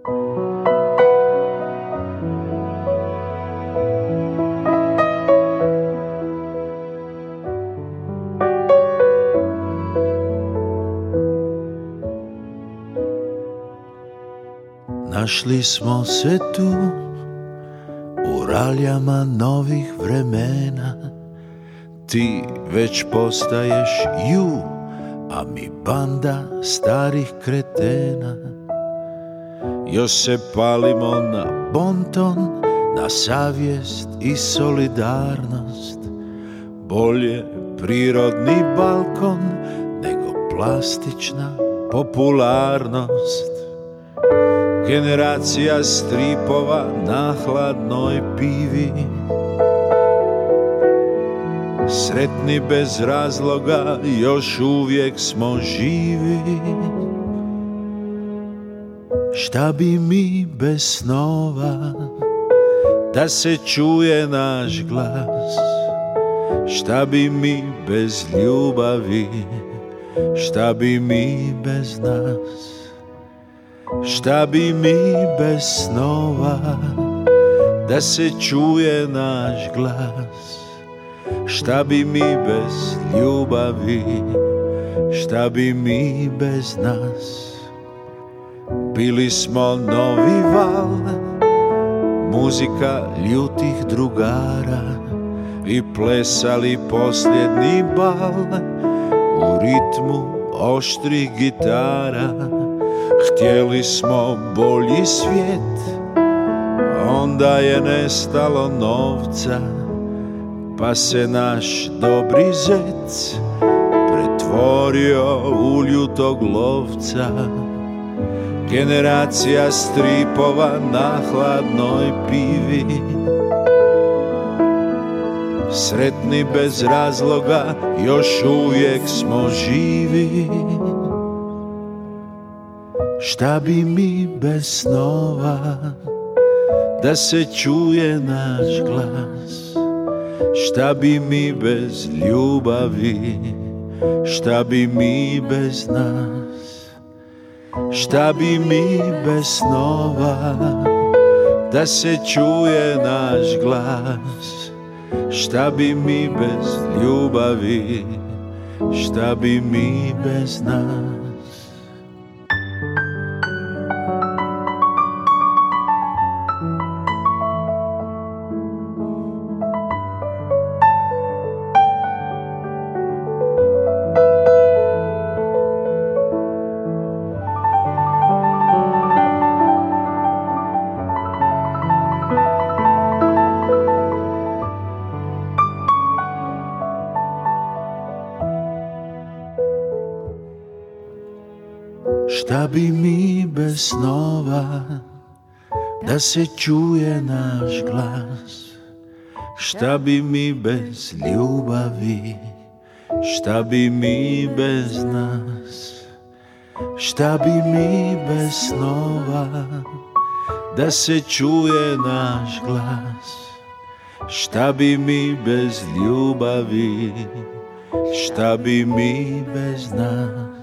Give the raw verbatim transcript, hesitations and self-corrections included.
Našli smo se tu u raljama novih vremena. Ti već postaješ ju, a mi banda starih kretena. Još se palimo na bonton, na savjest i solidarnost. Bolje prirodni balkon nego plastična popularnost. Generacija stripova na hladnoj pivi, sretni bez razloga, još uvijek smo živi. Šta bi mi bez snova, da se čuje naš glas? Šta bi mi bez ljubavi, šta bi mi bez nas? Šta bi mi bez snova, da se čuje naš glas? Šta bi mi bez ljubavi, šta bi mi bez nas? Bili smo novi val, muzika ljutih drugara, i plesali posljednji bal u ritmu oštrih gitara. Htjeli smo bolji svijet, onda je nestalo novca, pa se naš dobri zec pretvorio u ljutog lovca. Generacija stripova na hladnoj pivi, sretni bez razloga, još uvijek smo živi. Šta bi mi bez snova, da se čuje naš glas? Šta bi mi bez ljubavi, šta bi mi bez nas? Šta bi mi bez snova, da se čuje naš glas? Šta bi mi bez ljubavi, šta bi mi bez nas? Šta bi mi bez snova, da se čuje naš glas? Šta bi mi bez ljubavi, šta bi mi bez nas? Šta bi mi bez snova, da se čuje naš glas? Šta bi mi bez ljubavi, šta bi mi bez nas?